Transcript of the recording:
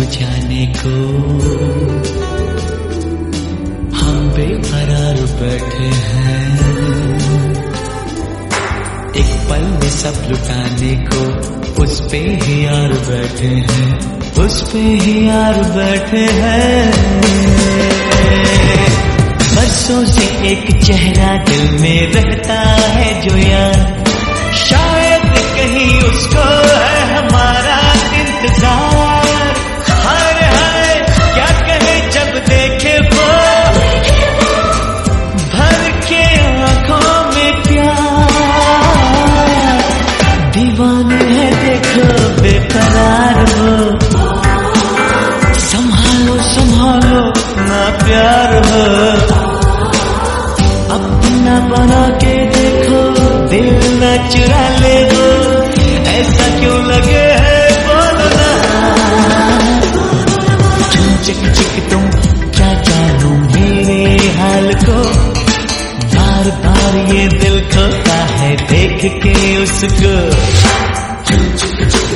जाने को हम बेकरार बैठे हैं। एक पल में सब लुटाने को उस पे ही यार बैठे हैं, उस पे ही यार बैठे हैं। बरसों से एक चेहरा दिल में रहता है जो यार, शायद कहीं उसको है हमारा इंतजार। हाय हाय क्या कहे जब देखे वो भर के आंखों में प्यार। दीवाने है देखो बेकरार हो, संभालो संभालो ना प्यार हो। अपना बना के देखो दिल न चुरा ले वो, ऐसा क्यों लगे है बोलो ना। चिक चिक तुम क्या जानो मेरे हाल को, बार बार ये दिल खोता है देख के उसको।